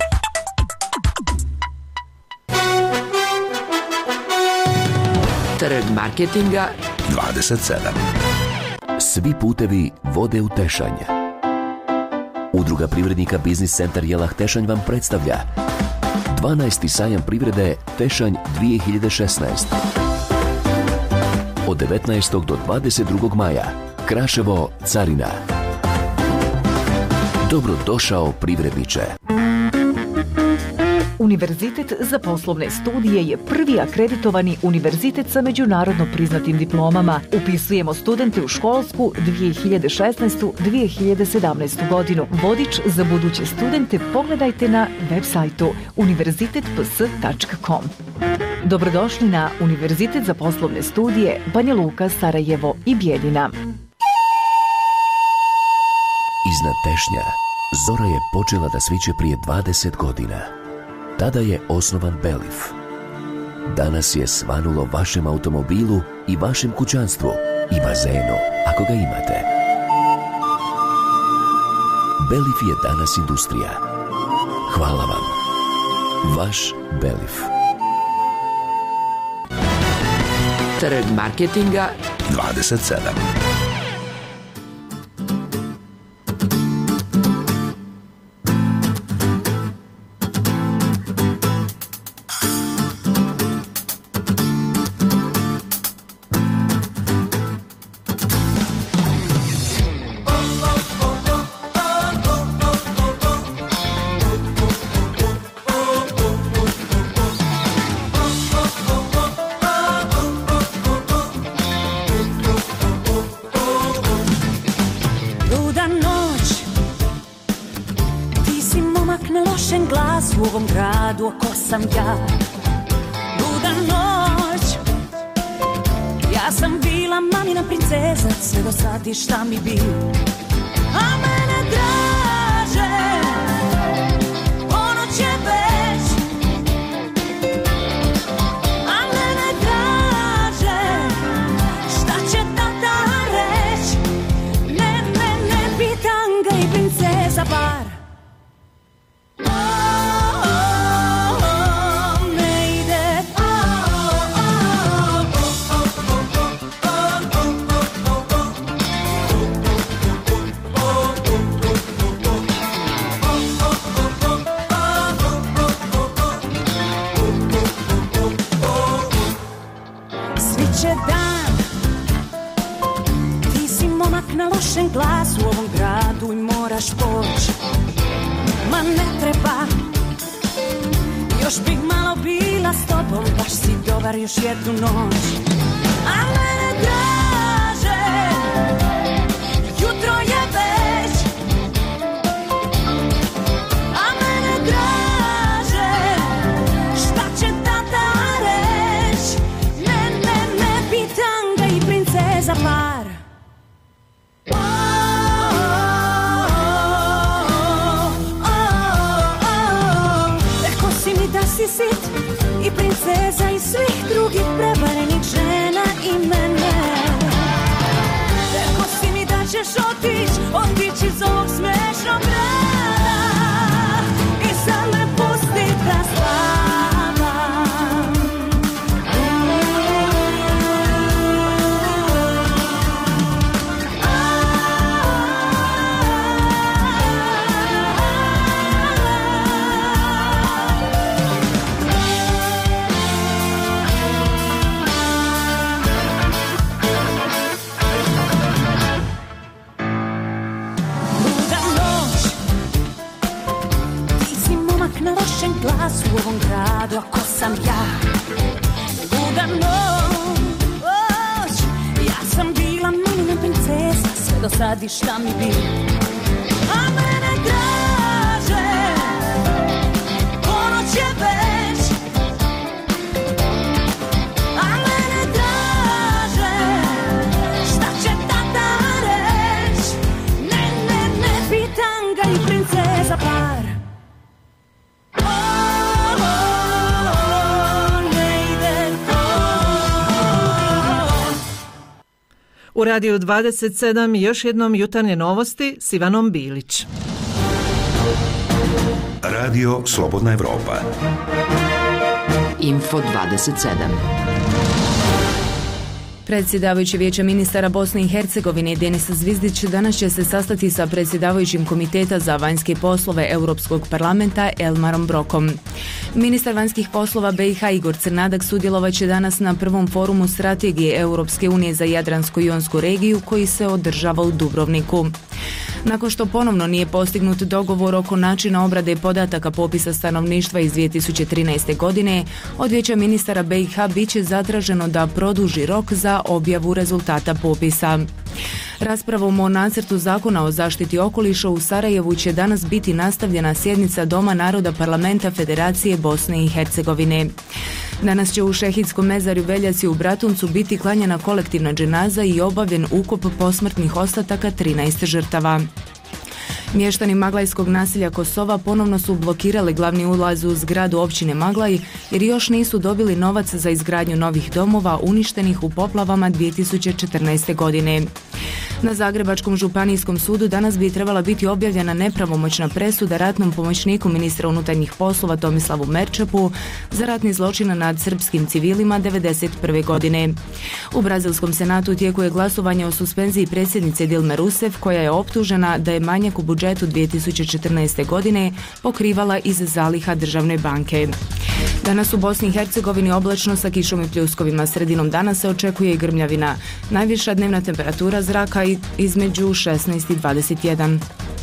Trg marketinga 27. Svi putevi vode u Tešanj. Udruga privrednika Biznis centar Jelah Tešanj vam predstavlja 12. sajam privrede Tešanj 2016. Od 19. do 22. maja. Kraševo, Carina. Dobrodošao privredniče. Univerzitet za poslovne studije je prvi akreditovani univerzitet sa međunarodno priznatim diplomama. Upisujemo studente u školsku 2016-2017 godinu. Vodič za buduće studente pogledajte na web sajtu univerzitetps.com. Dobrodošli na Univerzitet za poslovne studije Banja Luka, Sarajevo i Bijeljina. Iznad Tešnja zora je počela da sviće prije 20 godina. Tada je osnovan Belif. Danas je svanulo vašem automobilu i vašem kućanstvu i bazenu, ako ga imate. Belif je danas industrija. Hvala vam. Vaš Belif. Trg marketinga 27. U ovom gradu oko sam ja. Luda noć. Ja sam bila mamina princeza, sve do sad i šta mi bi. A mene draže ponoć je već. A mene draže šta će tata reć. Ne, pitam ga i princeza bar. Na lošem glasu u ovom gradu i moraš poći. Ma ne treba, još bih malo bila s tobom, baš si dobar još jednu noć. A mene draže, jutro je već. A mene draže, šta će tata reć. Ne, pitam ga i princeza par. Si sit i princeza i svih drugih prevarenih žena i mene. Rekao si mi da ćeš otići iz ovog smešnog grada i sad me pusti da radila ko sam ja. Luda noć, ja sam bila milina princesa, sve do sad i šta mi bi. A mene draže, ponoć je već. A mene draže, šta će tata reć. Ne pitam ga i princesa par. U Radiju 27 još jednom jutarnje novosti s Ivanom Bilić. Radio Slobodna Evropa. Info 27. Predsjedavajući Vijeća ministara Bosne i Hercegovine Denis Zvizdić danas će se sastati sa predsjedavajućim Komiteta za vanjske poslove Europskog parlamenta Elmarom Brokom. Ministar vanjskih poslova BiH Igor Crnadak sudjelovat će danas na prvom forumu strategije Europske unije za Jadransko-jonsku regiju koji se održava u Dubrovniku. Nakon što ponovno nije postignut dogovor oko načina obrade podataka popisa stanovništva iz 2013. godine, od Vijeća ministara BiH bit će zatraženo da produži rok za objavu rezultata popisa. Raspravom o nacrtu zakona o zaštiti okoliša u Sarajevu će danas biti nastavljena sjednica Doma naroda Parlamenta Federacije Bosne i Hercegovine. Danas će u Šehidskom mezarju Veljaci u Bratuncu biti klanjena kolektivna dženaza i obavljen ukop posmrtnih ostataka 13 žrtava. Mještani Maglajskog naselja Kosova ponovno su blokirali glavni ulaz u zgradu općine Maglaj jer još nisu dobili novac za izgradnju novih domova uništenih u poplavama 2014. godine. Na Zagrebačkom županijskom sudu danas bi trebala biti objavljena nepravomoćna presuda ratnom pomoćniku ministra unutarnjih poslova Tomislavu Merčepu za ratni zločin nad srpskim civilima 1991. godine. U Brazilskom senatu u tijeku je glasovanje o suspenziji predsjednice Dilme Rousseff koja je optužena da je manjak u budžetu 2014. godine pokrivala iz zaliha državne banke. Danas u Bosni i Hercegovini oblačno sa kišom i pljuskovima. Sredinom dana se očekuje i grmljavina. Najviša dnevna temperatura zraka između 16 i 21.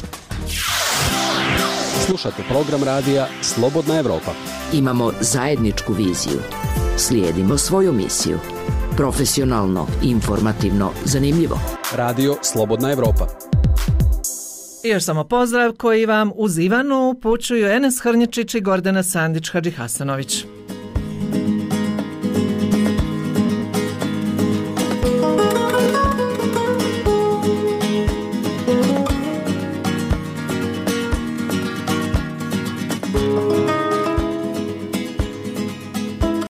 Slušate program radija Slobodna Evropa. Imamo zajedničku viziju. Slijedimo svoju misiju. Profesionalno, informativno, zanimljivo. Radio Slobodna Evropa. I još samo pozdrav koji vam uz Ivanu upućuju Enes Hrnječić i Gordana Sandić-Hadžihasanović.